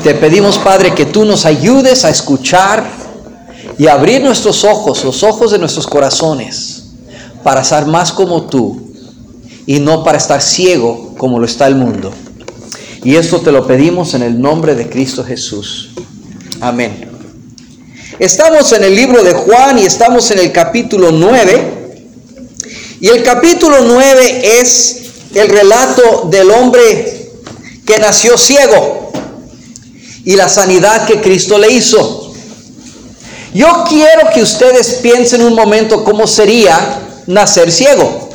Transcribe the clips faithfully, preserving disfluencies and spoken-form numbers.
Te pedimos, Padre, que tú nos ayudes a escuchar y a abrir nuestros ojos, los ojos de nuestros corazones, para ser más como tú y no para estar ciego como lo está el mundo. Y esto te lo pedimos en el nombre de Cristo Jesús. Amén. Estamos en el libro de Juan y estamos en el capítulo nueve. Y el capítulo nueve es el relato del hombre que nació ciego y la sanidad que Cristo le hizo. Yo quiero que ustedes piensen un momento cómo sería nacer ciego.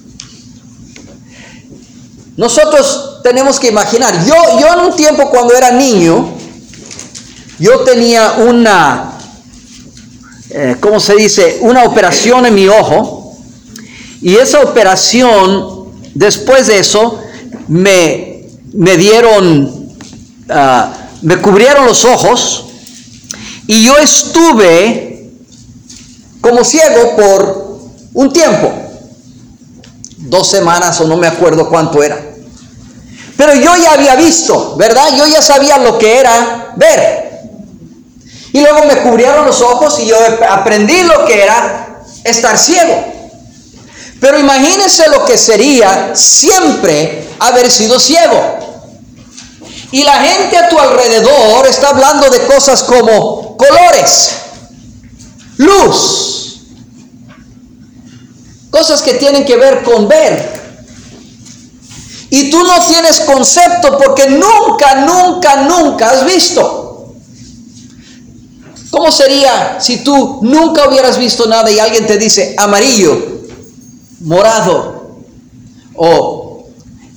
Nosotros tenemos que imaginar, yo, yo en un tiempo cuando era niño, yo tenía una, eh, ¿cómo se dice? Una operación en mi ojo, y esa operación, después de eso, me, me dieron, uh, me cubrieron los ojos, y yo estuve como ciego por un tiempo, dos semanas o no me acuerdo cuánto era. Pero yo ya había visto, ¿verdad? Yo ya sabía lo que era ver. Y luego me cubrieron los ojos y yo aprendí lo que era estar ciego. Pero imagínense lo que sería siempre haber sido ciego. Y la gente a tu alrededor está hablando de cosas como colores, luz, cosas que tienen que ver con ver. Y tú no tienes concepto porque nunca, nunca, nunca has visto. ¿Cómo sería si tú nunca hubieras visto nada y alguien te dice amarillo, morado, o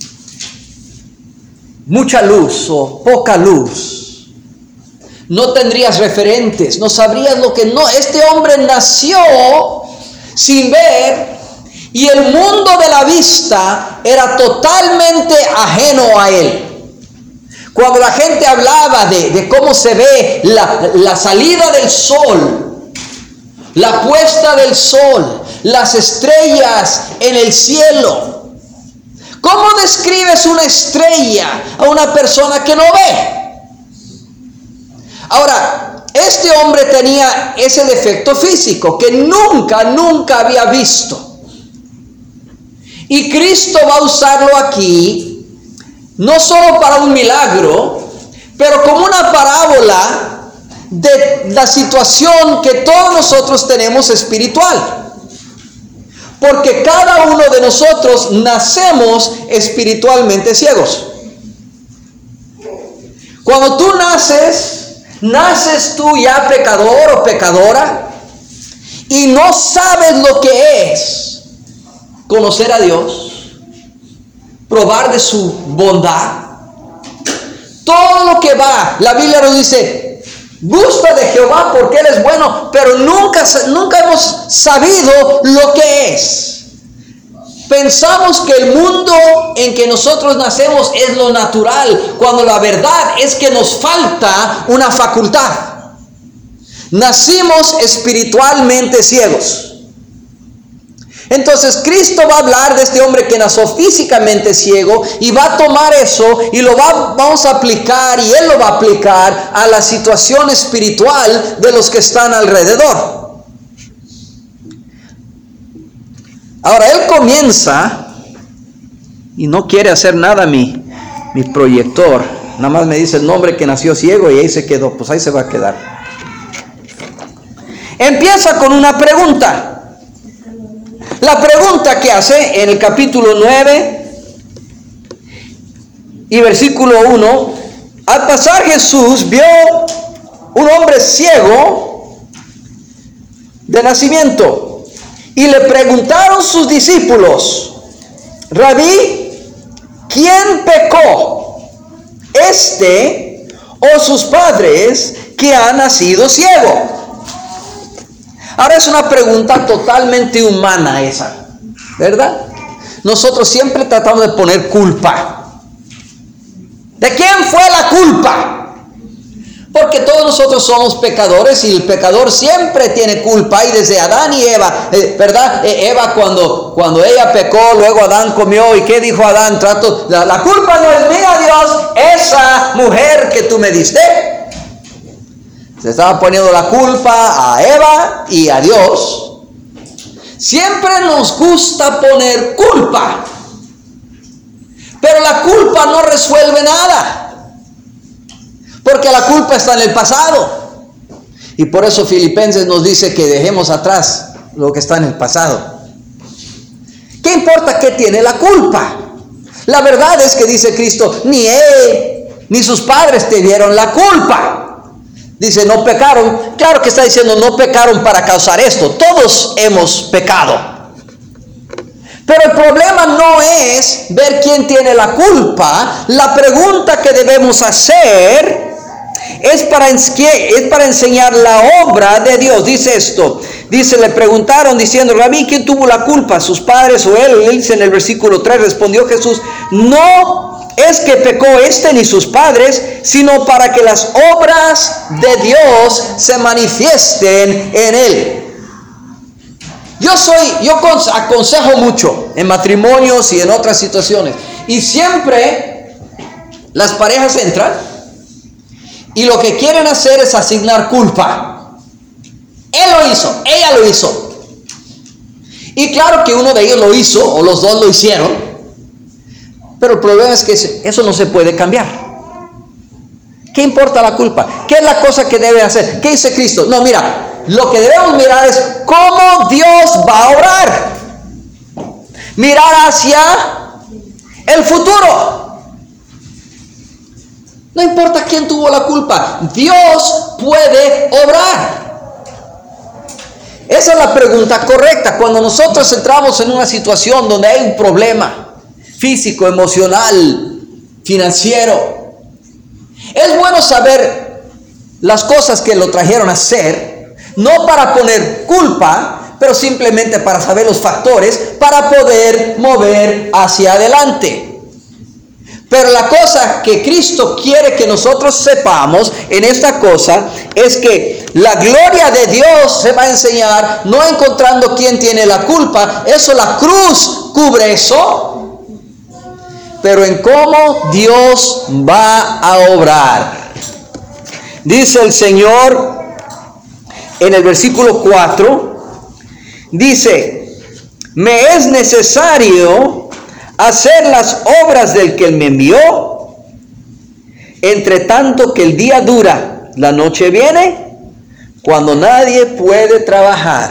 mucha luz o poca luz? No tendrías referentes, no sabrías lo que no. Este hombre nació sin ver. Y el mundo de la vista era totalmente ajeno a él. Cuando la gente hablaba de, de cómo se ve la, la salida del sol, la puesta del sol, las estrellas en el cielo, ¿cómo describes una estrella a una persona que no ve? Ahora, este hombre tenía ese defecto físico que nunca, nunca había visto. Y Cristo va a usarlo aquí, no solo para un milagro, pero como una parábola de la situación que todos nosotros tenemos espiritual. Porque cada uno de nosotros nacemos espiritualmente ciegos. Cuando tú naces, naces tú ya pecador o pecadora y no sabes lo que es conocer a Dios, probar de su bondad, todo lo que va. La Biblia nos dice, gusta de Jehová porque Él es bueno, pero nunca, nunca hemos sabido lo que es. Pensamos que el mundo en que nosotros nacemos es lo natural, cuando la verdad es que nos falta una facultad. Nacimos espiritualmente ciegos. Entonces Cristo va a hablar de este hombre que nació físicamente ciego y va a tomar eso y lo va, vamos a aplicar, y Él lo va a aplicar a la situación espiritual de los que están alrededor. Ahora Él comienza, y no quiere hacer nada mi, mi proyector, nada más me dice el nombre que nació ciego y ahí se quedó, pues ahí se va a quedar. Empieza con una pregunta. La pregunta que hace en el capítulo nueve y versículo uno, al pasar Jesús vio un hombre ciego de nacimiento y le preguntaron sus discípulos, Rabí, ¿quién pecó, este o sus padres, que ha nacido ciego? Ahora es una pregunta totalmente humana esa, ¿verdad? Nosotros siempre tratamos de poner culpa. ¿De quién fue la culpa? Porque todos nosotros somos pecadores y el pecador siempre tiene culpa, y desde Adán y Eva, eh, ¿verdad? Eh, Eva cuando, cuando ella pecó, luego Adán comió, ¿y qué dijo Adán? Trato, la, la culpa no es mía, Dios, esa mujer que tú me diste. Se estaba poniendo la culpa a Eva y a Dios. Siempre nos gusta poner culpa, pero la culpa no resuelve nada. Porque la culpa está en el pasado. Y por eso Filipenses nos dice que dejemos atrás lo que está en el pasado. ¿Qué importa qué tiene la culpa? La verdad es que dice Cristo, ni él ni sus padres te dieron la culpa. Dice, no pecaron. Claro que está diciendo, no pecaron para causar esto. Todos hemos pecado. Pero el problema no es ver quién tiene la culpa. La pregunta que debemos hacer Es para, es para enseñar la obra de Dios. Dice esto, dice, le preguntaron diciendo, Rabí, ¿quién tuvo la culpa? ¿Sus padres o él? Él dice en el versículo tres, respondió Jesús, no es que pecó este ni sus padres, sino para que las obras de Dios se manifiesten en él. Yo soy, yo aconsejo mucho en matrimonios y en otras situaciones, y siempre las parejas entran y lo que quieren hacer es asignar culpa. Él lo hizo, ella lo hizo. Y claro que uno de ellos lo hizo, o los dos lo hicieron. Pero el problema es que eso no se puede cambiar. ¿Qué importa la culpa? ¿Qué es la cosa que debe hacer? ¿Qué dice Cristo? No, mira, lo que debemos mirar es cómo Dios va a obrar. Mirar hacia el futuro. No importa quién tuvo la culpa, Dios puede obrar. Esa es la pregunta correcta. Cuando nosotros entramos en una situación donde hay un problema físico, emocional, financiero, es bueno saber las cosas que lo trajeron a hacer, no para poner culpa, pero simplemente para saber los factores para poder mover hacia adelante. Pero la cosa que Cristo quiere que nosotros sepamos en esta cosa es que la gloria de Dios se va a enseñar no encontrando quién tiene la culpa, eso la cruz cubre eso, pero en cómo Dios va a obrar. Dice el Señor en el versículo cuatro, dice, me es necesario hacer las obras del que me envió, entre tanto que el día dura, la noche viene, cuando nadie puede trabajar.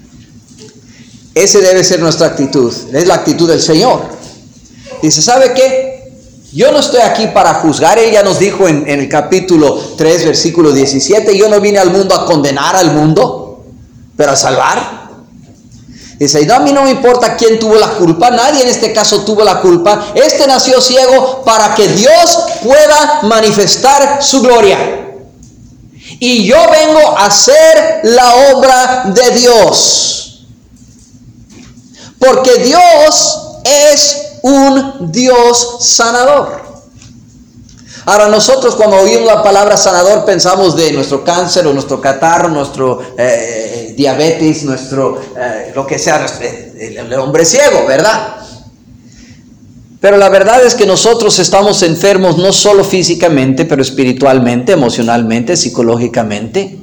Esa debe ser nuestra actitud, es la actitud del Señor. Dice, ¿sabe qué? Yo no estoy aquí para juzgar. Él ya nos dijo en, en el capítulo tres, versículo diecisiete, yo no vine al mundo a condenar al mundo, pero a salvar. Dice, no, a mí no me importa quién tuvo la culpa, nadie en este caso tuvo la culpa. Este nació ciego para que Dios pueda manifestar su gloria. Y yo vengo a hacer la obra de Dios. Porque Dios es un Dios sanador. Ahora nosotros cuando oímos la palabra sanador pensamos de nuestro cáncer o nuestro catarro, nuestro eh, diabetes, nuestro eh, lo que sea, el, el hombre ciego, ¿verdad? Pero la verdad es que nosotros estamos enfermos no solo físicamente, pero espiritualmente, emocionalmente, psicológicamente.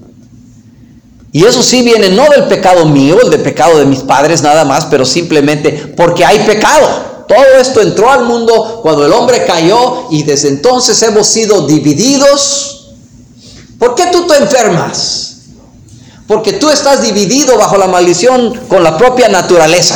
Y eso sí viene no del pecado mío, el del pecado de mis padres nada más, pero simplemente porque hay pecado. Todo esto entró al mundo cuando el hombre cayó y desde entonces hemos sido divididos. ¿Por qué tú te enfermas? Porque tú estás dividido bajo la maldición con la propia naturaleza.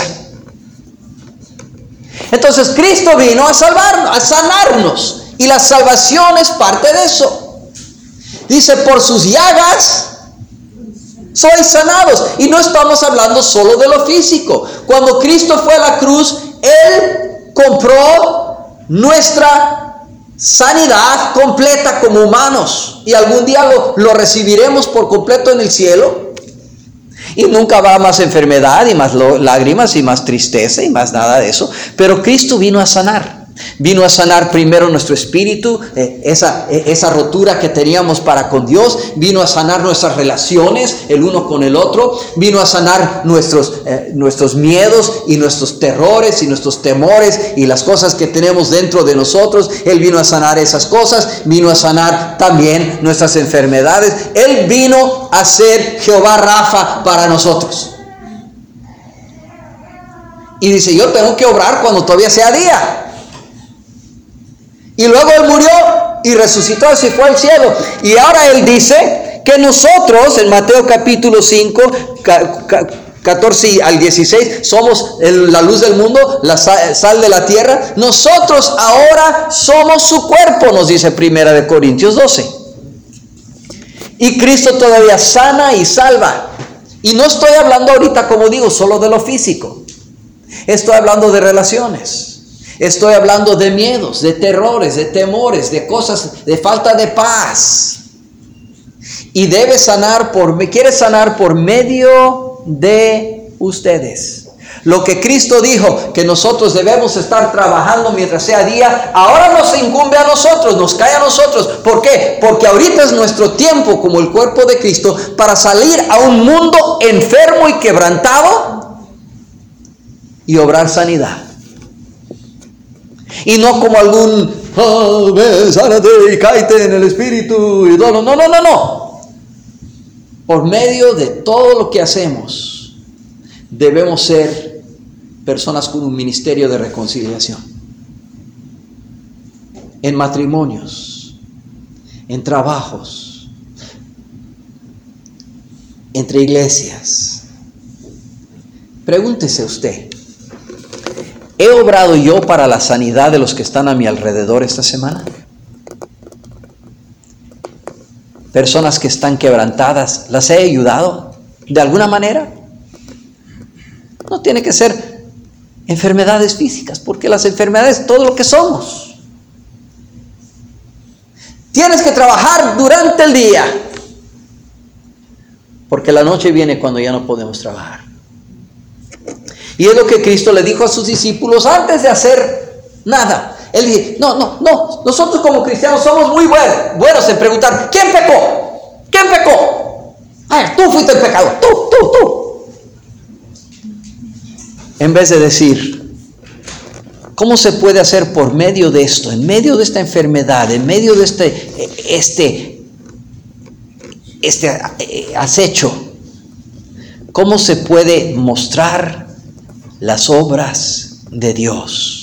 Entonces Cristo vino a salvarnos, a sanarnos, y la salvación es parte de eso. Dice, por sus llagas sois sanados. Y no estamos hablando solo de lo físico. Cuando Cristo fue a la cruz, Él compró nuestra sanidad completa como humanos. Y algún día lo, lo recibiremos por completo en el cielo. Y nunca habrá más enfermedad y más lágrimas y más tristeza y más nada de eso. Pero Cristo vino a sanar. Vino a sanar primero nuestro espíritu, eh, esa, eh, esa rotura que teníamos para con Dios. Vino a sanar nuestras relaciones el uno con el otro. Vino a sanar nuestros, eh, nuestros miedos y nuestros terrores y nuestros temores y las cosas que tenemos dentro de nosotros. Él vino a sanar esas cosas. Vino a sanar también nuestras enfermedades. Él vino a ser Jehová Rafa para nosotros. Y dice, yo tengo que obrar cuando todavía sea día. Y luego Él murió y resucitó y se fue al cielo. Y ahora Él dice que nosotros, en Mateo capítulo cinco, catorce al dieciséis, somos el, la luz del mundo, la sal, sal de la tierra. Nosotros ahora somos su cuerpo, nos dice Primera de Corintios doce. Y Cristo todavía sana y salva. Y no estoy hablando ahorita, como digo, solo de lo físico. Estoy hablando de relaciones. Estoy hablando de miedos, de terrores, de temores, de cosas, de falta de paz. Y debe sanar por, me quiere sanar por medio de ustedes. Lo que Cristo dijo que nosotros debemos estar trabajando mientras sea día, ahora nos incumbe a nosotros, nos cae a nosotros. ¿Por qué? Porque ahorita es nuestro tiempo como el cuerpo de Cristo para salir a un mundo enfermo y quebrantado y obrar sanidad. Y no como algún, oh, ve, sánate y cáete en el espíritu y todo. No, no, no, no. Por medio de todo lo que hacemos, debemos ser personas con un ministerio de reconciliación. En matrimonios, en trabajos, entre iglesias. Pregúntese usted, ¿he obrado yo para la sanidad de los que están a mi alrededor esta semana? Personas que están quebrantadas, ¿las he ayudado de alguna manera? No tiene que ser enfermedades físicas, porque las enfermedades es todo lo que somos. Tienes que trabajar durante el día, porque la noche viene cuando ya no podemos trabajar. Y es lo que Cristo le dijo a sus discípulos antes de hacer nada. Él dijo, no, no, no, nosotros como cristianos somos muy buenos, buenos en preguntar, ¿quién pecó? ¿Quién pecó? Ay, tú fuiste el pecador, tú, tú, tú. En vez de decir, ¿cómo se puede hacer por medio de esto, en medio de esta enfermedad, en medio de este, este, este acecho? ¿Cómo se puede mostrar las obras de Dios?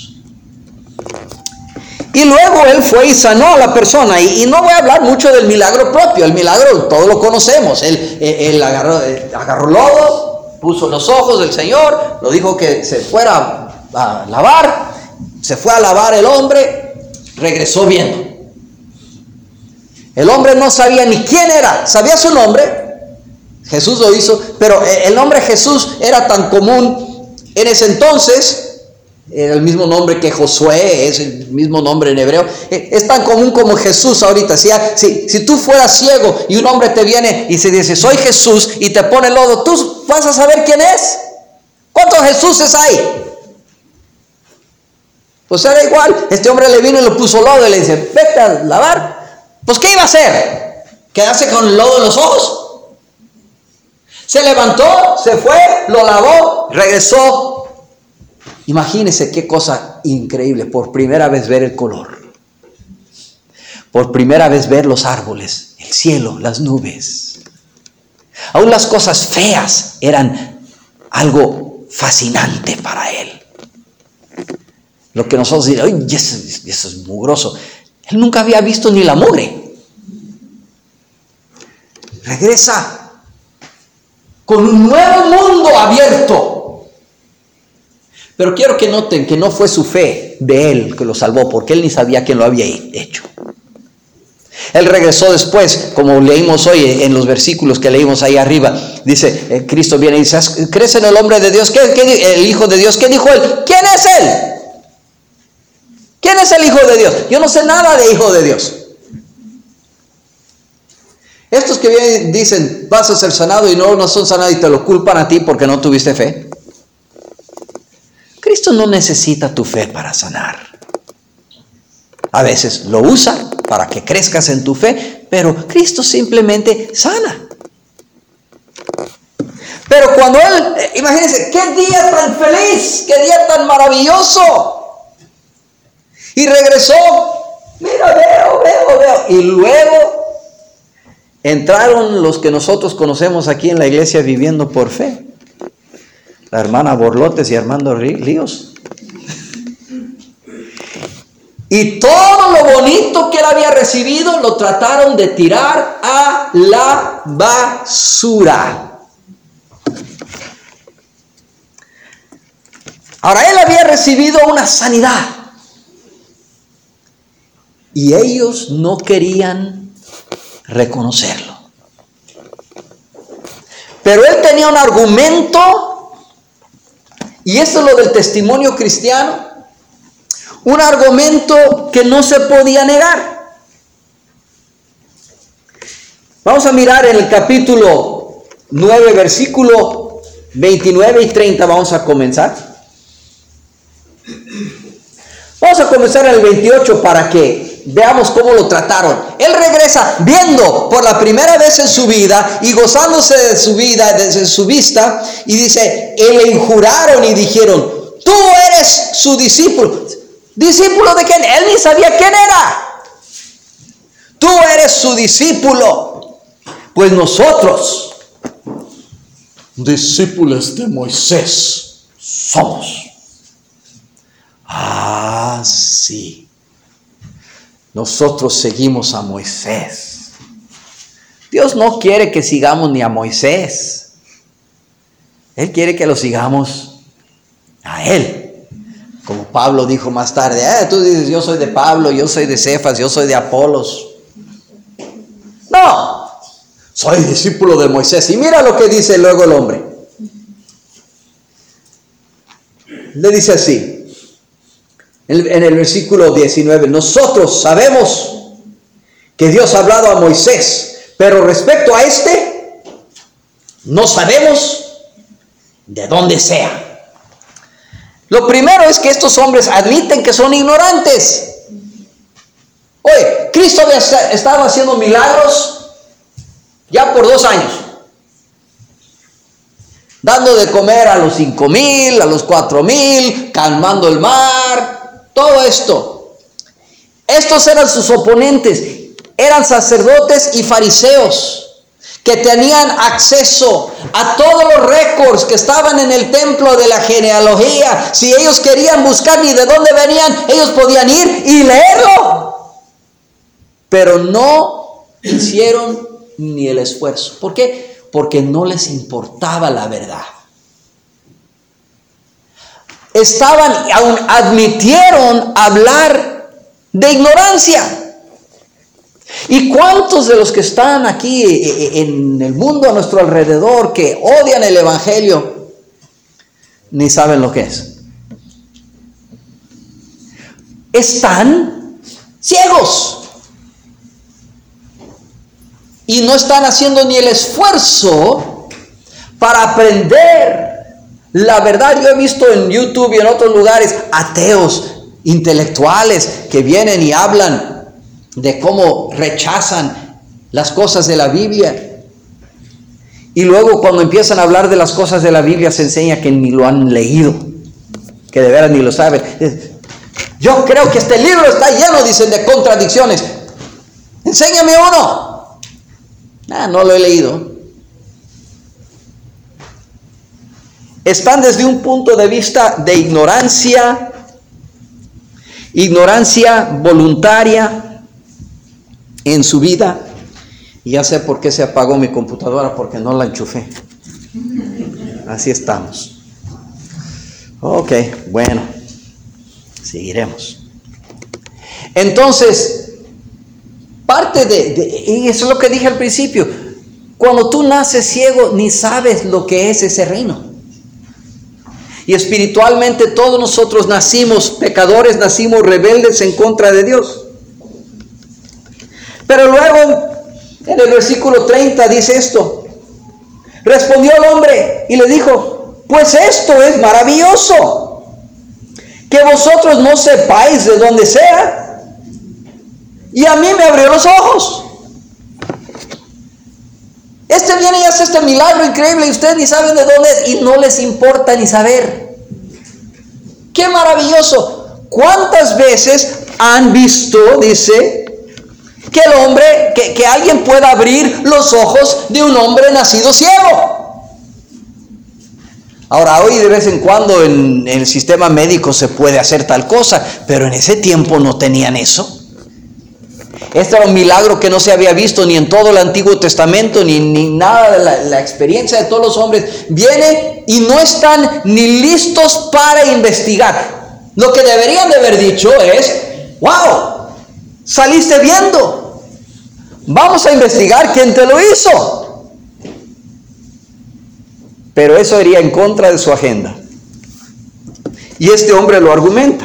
Y luego Él fue y sanó a la persona. Y, y no voy a hablar mucho del milagro propio. El milagro todos lo conocemos. Él, él, él agarró, agarró lodo, puso los ojos del Señor, lo dijo que se fuera a lavar. Se fue a lavar el hombre, regresó viendo. El hombre no sabía ni quién era. Sabía su nombre, Jesús lo hizo, pero el nombre Jesús era tan común en ese entonces. Era el mismo nombre que Josué, es el mismo nombre en hebreo. Es tan común como Jesús ahorita. Si, si, si tú fueras ciego y un hombre te viene y se dice, soy Jesús, y te pone lodo, ¿tú vas a saber quién es? ¿Cuántos Jesuses hay? Pues era igual. Este hombre le vino y le puso lodo y le dice, vete a lavar. Pues ¿qué iba a hacer? ¿Quedarse con el lodo en los ojos? Se levantó, se fue, lo lavó, regresó. Imagínense qué cosa increíble, por primera vez ver el color, por primera vez ver los árboles, el cielo, las nubes. Aún las cosas feas eran algo fascinante para él. Lo que nosotros diríamos, ¡ay, eso, eso es mugroso! Él nunca había visto ni la mugre. Regresa con un nuevo mundo abierto. Pero quiero que noten que no fue su fe de él que lo salvó, porque él ni sabía quién lo había hecho. Él regresó después, como leímos hoy en los versículos que leímos ahí arriba. Dice, eh, Cristo viene y dice, ¿crees en el hombre de Dios? ¿Qué, qué, el Hijo de Dios? ¿Qué dijo él? ¿Quién es él? ¿Quién es el Hijo de Dios? Yo no sé nada de Hijo de Dios. Estos que vienen dicen, vas a ser sanado y no, no son sanados y te lo culpan a ti porque no tuviste fe. Cristo no necesita tu fe para sanar. A veces lo usa para que crezcas en tu fe, pero Cristo simplemente sana. Pero cuando Él, imagínense, qué día tan feliz, qué día tan maravilloso. Y regresó, mira, veo, veo, veo. Y luego entraron los que nosotros conocemos aquí en la iglesia viviendo por fe. La hermana Borlotes y Armando Ríos. Y todo lo bonito que él había recibido lo trataron de tirar a la basura. Ahora él había recibido una sanidad. Y ellos no querían reconocerlo. Pero él tenía un argumento, y esto es lo del testimonio cristiano, un argumento que no se podía negar. Vamos a mirar en el capítulo nueve, versículo veintinueve y treinta, vamos a comenzar. Vamos a comenzar en el veintiocho para que veamos cómo lo trataron. Él regresa viendo por la primera vez en su vida y gozándose de su vida, desde su vista, y dice, y le injuraron y dijeron, tú eres su discípulo. ¿Discípulo de quién? Él ni sabía quién era. Tú eres su discípulo. Pues nosotros, discípulos de Moisés, somos. Ah, sí. Nosotros seguimos a Moisés. Dios no quiere que sigamos ni a Moisés. Él quiere que lo sigamos a Él. Como Pablo dijo más tarde, eh, tú dices, yo soy de Pablo, yo soy de Cefas, yo soy de Apolos. No, soy discípulo de Moisés. Y mira lo que dice luego el hombre. Le dice así, en, en el versículo diecinueve, nosotros sabemos que Dios ha hablado a Moisés, pero respecto a este, no sabemos de dónde sea. Lo primero es que estos hombres admiten que son ignorantes. Oye, Cristo había estado haciendo milagros ya por dos años. Dando de comer a los cinco mil, a los cuatro mil, calmando el mar, todo esto. Estos eran sus oponentes, eran sacerdotes y fariseos que tenían acceso a todos los récords que estaban en el templo de la genealogía. Si ellos querían buscar ni de dónde venían, ellos podían ir y leerlo. Pero no hicieron ni el esfuerzo. ¿Por qué? Porque no les importaba la verdad. Estaban, aún admitieron hablar de ignorancia. ¿Y cuántos de los que están aquí en el mundo a nuestro alrededor que odian el evangelio ni saben lo que es? Están ciegos y no están haciendo ni el esfuerzo para aprender la verdad. Yo he visto en YouTube y en otros lugares ateos intelectuales que vienen y hablan de cómo rechazan las cosas de la Biblia. Y luego cuando empiezan a hablar de las cosas de la Biblia se enseña que ni lo han leído, que de veras ni lo saben. Yo creo que este libro está lleno, dicen, de contradicciones. Enséñame uno. Ah, no lo he leído. Están desde un punto de vista de ignorancia, ignorancia voluntaria en su vida. Y ya sé por qué se apagó mi computadora, porque no la enchufé. Así estamos. Ok, bueno, seguiremos. Entonces, parte de, de, y eso es lo que dije al principio, cuando tú naces ciego, ni sabes lo que es ese reino. Y espiritualmente todos nosotros nacimos pecadores, nacimos rebeldes en contra de Dios. Pero luego, en el versículo treinta dice esto. Respondió el hombre y le dijo, pues esto es maravilloso, que vosotros no sepáis de dónde sea. Y a mí me abrió los ojos. Este viene y hace este milagro increíble y ustedes ni saben de dónde es y no les importa ni saber. ¡Qué maravilloso! ¿Cuántas veces han visto, dice, que el hombre, que, que alguien pueda abrir los ojos de un hombre nacido ciego? Ahora, hoy de vez en cuando en, en el sistema médico se puede hacer tal cosa, pero en ese tiempo no tenían eso. Este era un milagro que no se había visto ni en todo el Antiguo Testamento, ni, ni nada de la, la experiencia de todos los hombres. Viene y no están ni listos para investigar. Lo que deberían de haber dicho es, wow, saliste viendo. Vamos a investigar quién te lo hizo. Pero eso iría en contra de su agenda. Y este hombre lo argumenta.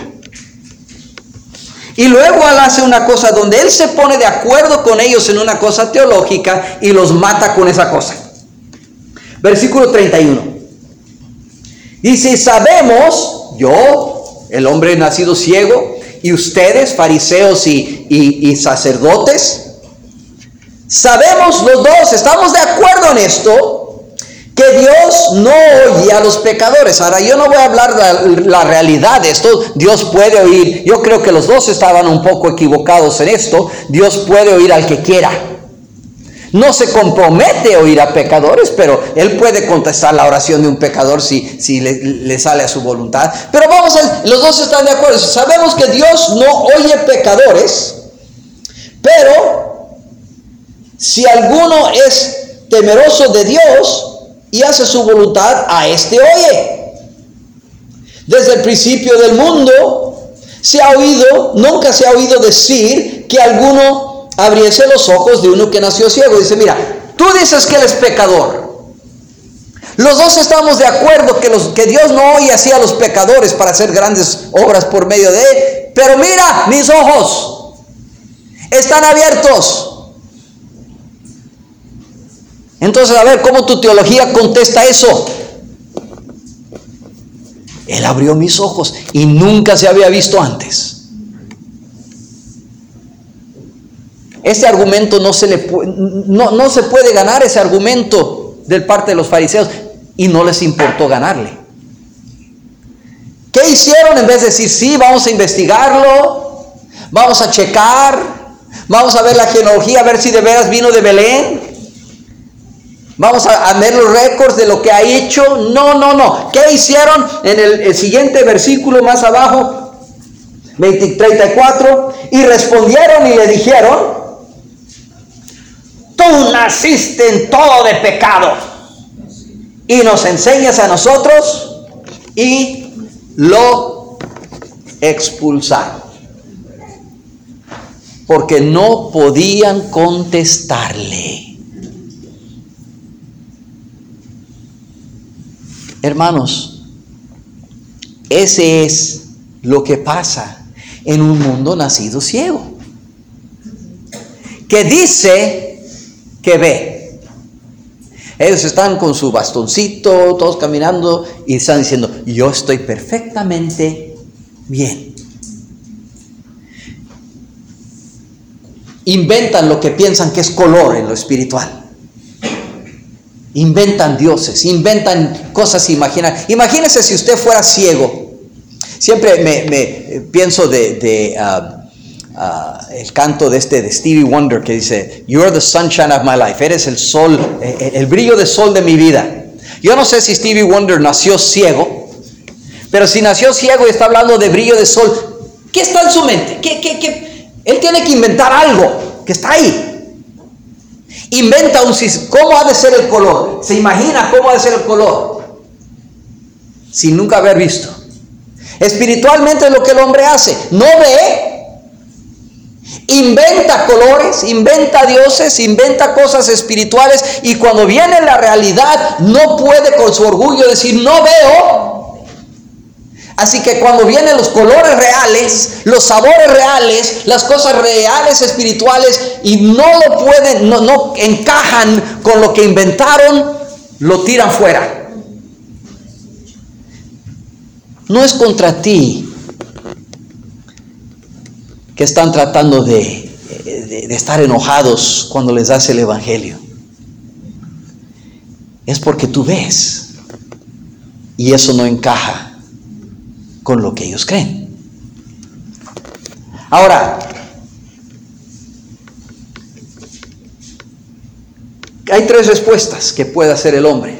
Y luego él hace una cosa donde él se pone de acuerdo con ellos en una cosa teológica y los mata con esa cosa. Versículo treinta y uno. Dice, sabemos, yo, el hombre nacido ciego, y ustedes, fariseos y, y, y sacerdotes, sabemos los dos, estamos de acuerdo en esto, que Dios no oye a los pecadores. Ahora, yo no voy a hablar de la, la realidad de esto. Dios puede oír. Yo creo que los dos estaban un poco equivocados en esto. Dios puede oír al que quiera. No se compromete a oír a pecadores, pero Él puede contestar la oración de un pecador si, si le, le sale a su voluntad. Pero vamos a, los dos están de acuerdo. Sabemos que Dios no oye pecadores, pero si alguno es temeroso de Dios y hace su voluntad, a este oye. Desde el principio del mundo se ha oído, nunca se ha oído decir que alguno abriese los ojos de uno que nació ciego. Dice, mira, tú dices que él es pecador. Los dos estamos de acuerdo que, los, que Dios no oye así a los pecadores para hacer grandes obras por medio de él. Pero mira, mis ojos están abiertos. Entonces, a ver, ¿cómo tu teología contesta eso? Él abrió mis ojos y nunca se había visto antes. Este argumento no se le no, no se puede ganar, ese argumento del parte de los fariseos, y no les importó ganarle. ¿Qué hicieron? En vez de decir, sí, vamos a investigarlo, vamos a checar, vamos a ver la genealogía, a ver si de veras vino de Belén, vamos a, a ver los récords de lo que ha hecho. No, no, no. ¿Qué hicieron? En el, el siguiente versículo más abajo, veinte, treinta y cuatro, y respondieron y le dijeron, tú naciste en todo de pecado y nos enseñas a nosotros, y lo expulsaron porque no podían contestarle. Hermanos, ese es lo que pasa en un mundo nacido ciego, que dice que ve. Ellos están con su bastoncito, todos caminando, y están diciendo, yo estoy perfectamente bien. Inventan lo que piensan que es color en lo espiritual. Inventan dioses, inventan cosas imaginarias. Imagínese si usted fuera ciego. Siempre me, me pienso de, de uh, uh, el canto de este de Stevie Wonder que dice, You are the sunshine of my life. Eres el sol, el, el brillo de sol de mi vida. Yo no sé si Stevie Wonder nació ciego, pero si nació ciego y está hablando de brillo de sol, ¿qué está en su mente? ¿Qué, qué, qué? Él tiene que inventar algo que está ahí. Inventa un cómo ha de ser el color. Se imagina cómo ha de ser el color sin nunca haber visto. Espiritualmente es lo que el hombre hace. No ve, inventa colores, inventa dioses, inventa cosas espirituales, y cuando viene la realidad no puede con su orgullo decir no veo. Así que cuando vienen los colores reales, los sabores reales, las cosas reales espirituales, y no lo pueden, no, no encajan con lo que inventaron, lo tiran fuera. No es contra ti que están tratando de de, de estar enojados cuando les das el evangelio. Es porque tú ves y eso no encaja con lo que ellos creen. Ahora, hay tres respuestas que puede hacer el hombre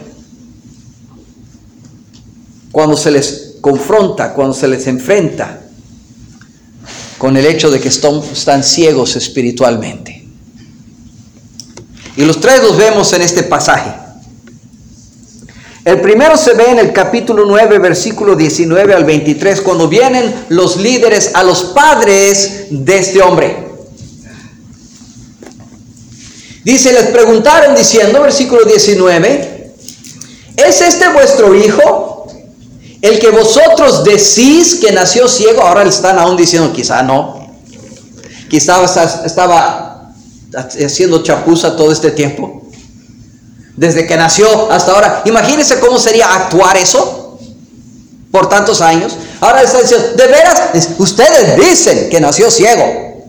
cuando se les confronta, cuando se les enfrenta con el hecho de que están, están ciegos espiritualmente. Y los tres los vemos en este pasaje. El primero se ve en el capítulo nueve, versículo diecinueve al veintitrés, cuando vienen los líderes a los padres de este hombre. Dice, les preguntaron diciendo, versículo diecinueve, ¿es este vuestro hijo, el que vosotros decís que nació ciego? Ahora le están aún diciendo, quizá no. Quizá estaba haciendo chapuza todo este tiempo. Desde que nació hasta ahora. Imagínense cómo sería actuar eso por tantos años. Ahora le están diciendo, de veras, ustedes dicen que nació ciego.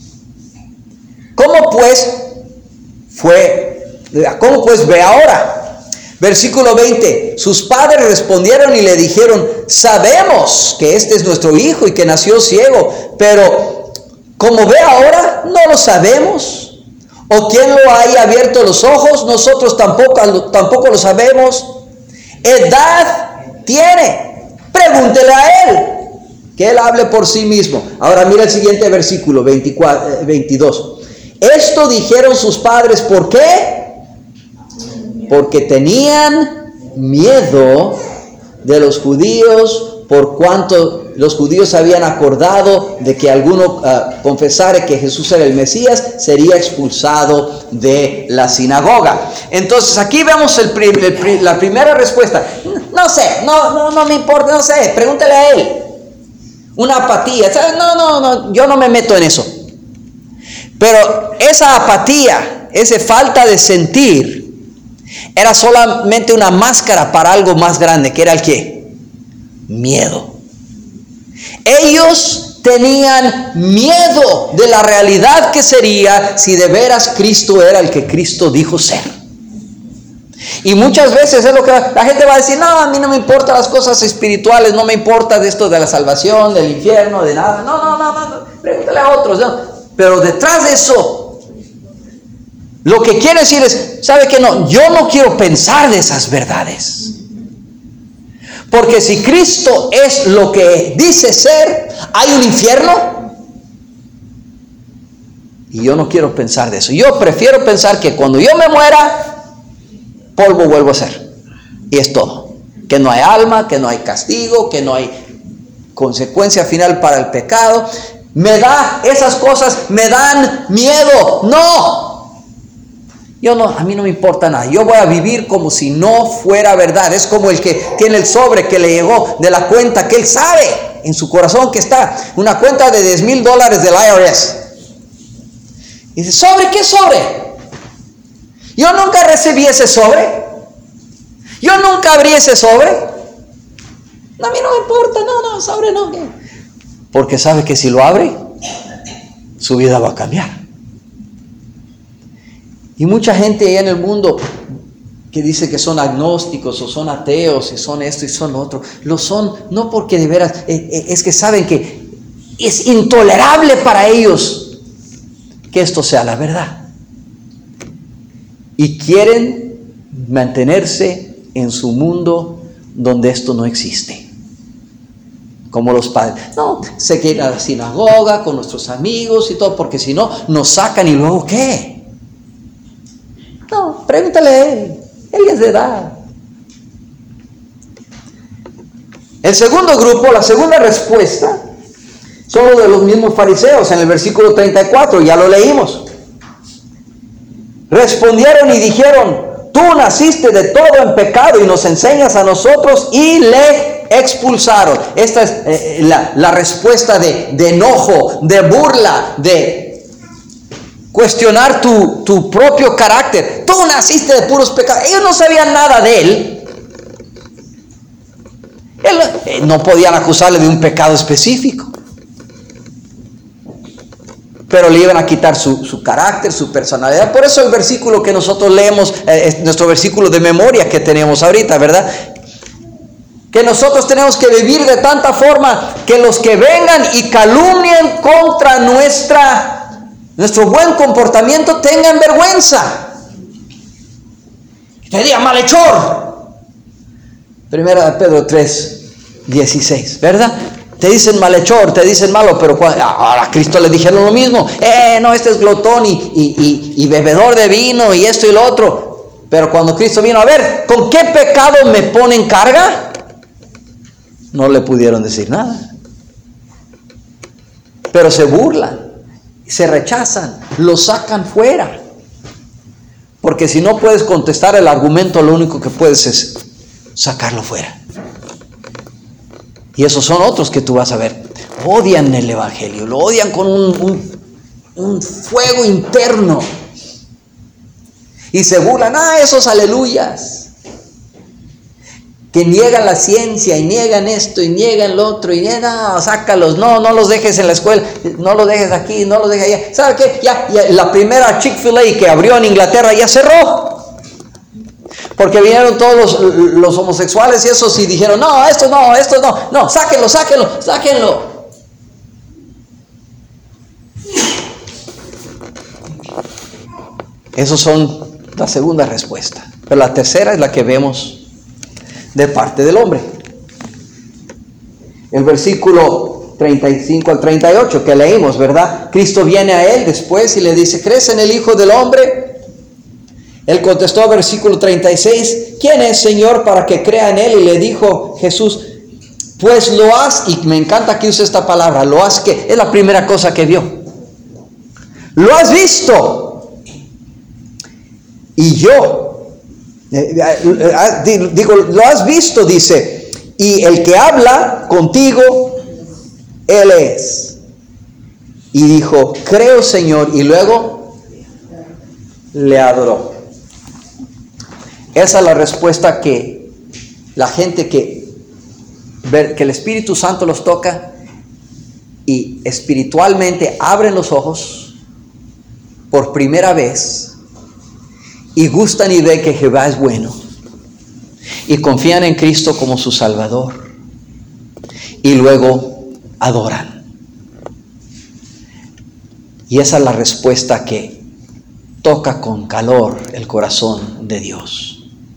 ¿Cómo pues fue? ¿Cómo pues ve ahora? Versículo veinte, sus padres respondieron y le dijeron, sabemos que este es nuestro hijo y que nació ciego, pero como ve ahora, no lo sabemos. ¿O quién lo haya abierto los ojos? Nosotros tampoco, tampoco lo sabemos. Edad tiene, pregúntele a él, que él hable por sí mismo. Ahora mira el siguiente versículo, veinticuatro, veintidós. Esto dijeron sus padres, ¿por qué? Porque tenían miedo de los judíos, por cuanto los judíos habían acordado de que alguno uh, confesara que Jesús era el Mesías, sería expulsado de la sinagoga. Entonces aquí vemos el, el, la primera respuesta. No sé, no, no, no me importa, no sé, pregúntale a él. Una apatía, no, no, no, yo no me meto en eso. Pero esa apatía, esa falta de sentir, era solamente una máscara para algo más grande, que era el ¿qué? Miedo. Ellos tenían miedo de la realidad que sería si de veras Cristo era el que Cristo dijo ser. Y muchas veces es lo que la gente va a decir, no, a mí no me importan las cosas espirituales, no me importa de esto de la salvación, del infierno, de nada. No, no, no, no, no. Pregúntale a otros, ¿no? Pero detrás de eso, lo que quiere decir es, ¿sabe qué? No, yo no quiero pensar de esas verdades. Porque si Cristo es lo que dice ser, ¿hay un infierno? Y yo no quiero pensar de eso. Yo prefiero pensar que cuando yo me muera, polvo vuelvo a ser. Y es todo. Que no hay alma, que no hay castigo, que no hay consecuencia final para el pecado. Me da, esas cosas me dan miedo. No. Yo no, a mí no me importa nada. Yo voy a vivir como si no fuera verdad. Es como el que tiene el sobre que le llegó de la cuenta que él sabe en su corazón que está. Una cuenta de diez mil dólares del I R S. Y dice, ¿sobre qué sobre? Yo nunca recibí ese sobre. Yo nunca abrí ese sobre. No, a mí no me importa. No, no, sobre no. Porque sabe que si lo abre, su vida va a cambiar. Y mucha gente allá en el mundo que dice que son agnósticos o son ateos y son esto y son lo otro, lo son no porque de veras, eh, es que saben que es intolerable para ellos que esto sea la verdad. Y quieren mantenerse en su mundo donde esto no existe. Como los padres. No, se quiere ir a la sinagoga con nuestros amigos y todo, porque si no, nos sacan y luego ¿qué? No, pregúntale a él. Él es de edad. El segundo grupo, la segunda respuesta, son los de los mismos fariseos en el versículo treinta y cuatro, ya lo leímos. Respondieron y dijeron, tú naciste de todo en pecado y nos enseñas a nosotros, y le expulsaron. Esta es eh, la, la respuesta de, de enojo, de burla, de cuestionar tu, tu propio carácter. Tú naciste de puros pecados. Ellos no sabían nada de él. él eh, no podían acusarle de un pecado específico. pero le iban a quitar su, su carácter, su personalidad. Por eso el versículo que nosotros leemos, eh, es nuestro versículo de memoria que tenemos ahorita, ¿verdad? Que nosotros tenemos que vivir de tanta forma que los que vengan y calumnien contra nuestra, nuestro buen comportamiento tengan vergüenza. Te diga malhechor. Primera de Pedro tres, dieciséis, ¿verdad? Te dicen malhechor, te dicen malo, pero ahora a Cristo le dijeron lo mismo. Eh, no, este es glotón y, y, y, y bebedor de vino y esto y lo otro. Pero cuando Cristo vino, a ver, ¿con qué pecado me ponen carga? No le pudieron decir nada. Pero se burlan, se rechazan, lo sacan fuera. Porque si no puedes contestar el argumento, lo único que puedes es sacarlo fuera. Y esos son otros que tú vas a ver. Odian el Evangelio, lo odian con un, un, un fuego interno. Y se burlan, ah, esos aleluyas. Que niegan la ciencia y niegan esto y niegan lo otro y niegan, no, sácalos, no, no los dejes en la escuela, no los dejes aquí, no los dejes allá. ¿Sabe qué? Ya, ya la primera Chick-fil-A que abrió en Inglaterra ya cerró. Porque vinieron todos los, los homosexuales y esos y dijeron, no, esto no, esto no, no, sáquenlo, sáquenlo, sáquenlo. Esos son la segunda respuesta. Pero la tercera es la que vemos de parte del hombre. El versículo treinta y cinco al treinta y ocho que leímos, ¿verdad? Cristo viene a él después y le dice, ¿crees en el Hijo del Hombre? Él contestó, versículo treinta y seis, ¿quién es, Señor, para que crea en él? Y le dijo Jesús, pues lo has, y me encanta que use esta palabra, lo has, que es la primera cosa que vio. Lo has visto. Y yo, digo, lo has visto, dice, y el que habla contigo, él es. Y dijo, creo, Señor, y luego le adoró. Esa es la respuesta que la gente que, que el Espíritu Santo los toca y espiritualmente abren los ojos por primera vez y gustan y ven que Jehová es bueno y confían en Cristo como su Salvador y luego adoran. Y esa es la respuesta que toca con calor el corazón de Dios.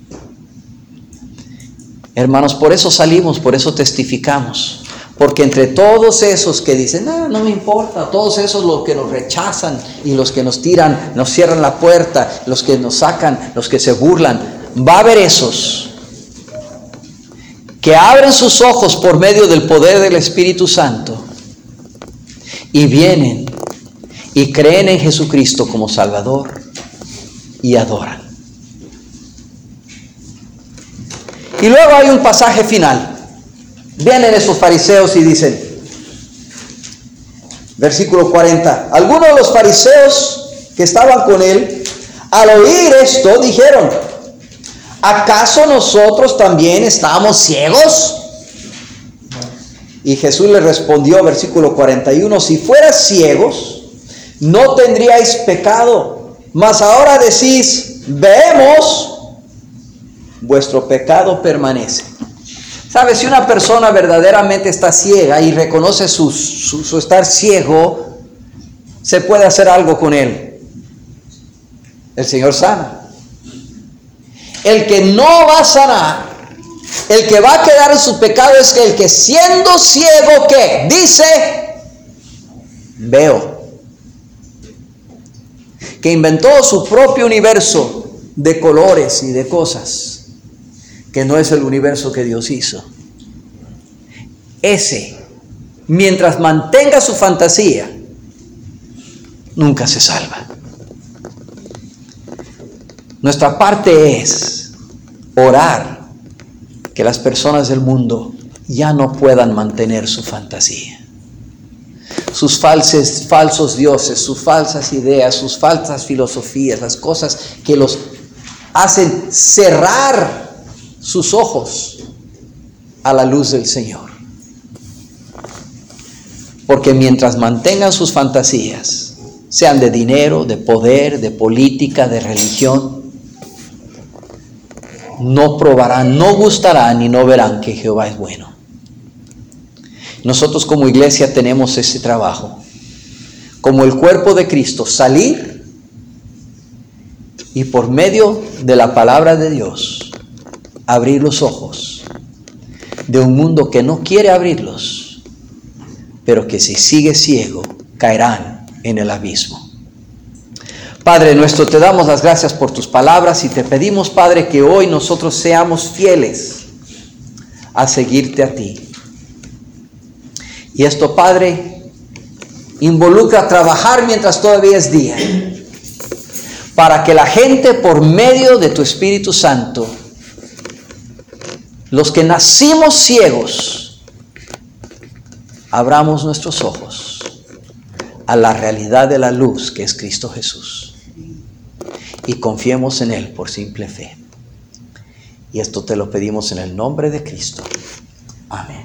Hermanos, por eso salimos, por eso testificamos. Porque entre todos esos que dicen, no, no me importa, todos esos los que nos rechazan y los que nos tiran, nos cierran la puerta, los que nos sacan, los que se burlan, va a haber esos que abren sus ojos por medio del poder del Espíritu Santo y vienen y creen en Jesucristo como Salvador y adoran. Y luego hay un pasaje final. Vienen esos fariseos y dicen, versículo cuarenta, algunos de los fariseos que estaban con él, al oír esto, dijeron, ¿acaso nosotros también estamos ciegos? Y Jesús les respondió, versículo cuarenta y uno, si fueras ciegos, no tendríais pecado, mas ahora decís, vemos, vuestro pecado permanece. ¿Sabes? Si una persona verdaderamente está ciega y reconoce su, su, su estar ciego, se puede hacer algo con él. El Señor sana. El que no va a sanar, el que va a quedar en su pecado es que el que siendo ciego, ¿qué? Dice, veo. Que inventó su propio universo de colores y de cosas que no es el universo que Dios hizo. Ese, mientras mantenga su fantasía, nunca se salva. Nuestra parte es orar que las personas del mundo ya no puedan mantener su fantasía. Sus falsos, falsos dioses, sus falsas ideas, sus falsas filosofías, las cosas que los hacen cerrar sus ojos a la luz del Señor. Porque mientras mantengan sus fantasías, sean de dinero, de poder, de política, de religión, no probarán, no gustarán y no verán que Jehová es bueno. Nosotros como iglesia tenemos ese trabajo, como el cuerpo de Cristo, salir y por medio de la palabra de Dios, abrir los ojos de un mundo que no quiere abrirlos, pero que si sigue ciego, caerán en el abismo. Padre nuestro, te damos las gracias por tus palabras y te pedimos, Padre, que hoy nosotros seamos fieles a seguirte a ti. Y esto, Padre, involucra trabajar mientras todavía es día, para que la gente, por medio de tu Espíritu Santo, los que nacimos ciegos, abramos nuestros ojos a la realidad de la luz que es Cristo Jesús y confiemos en Él por simple fe. Y esto te lo pedimos en el nombre de Cristo. Amén.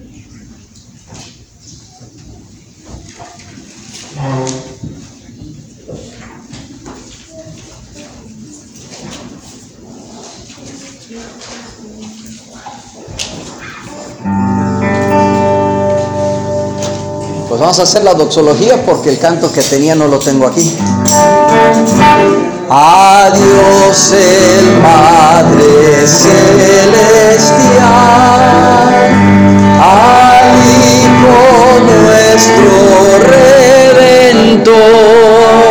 Pues vamos a hacer la doxología porque el canto que tenía no lo tengo aquí. A Dios el Padre Celestial, al Hijo nuestro Redentor,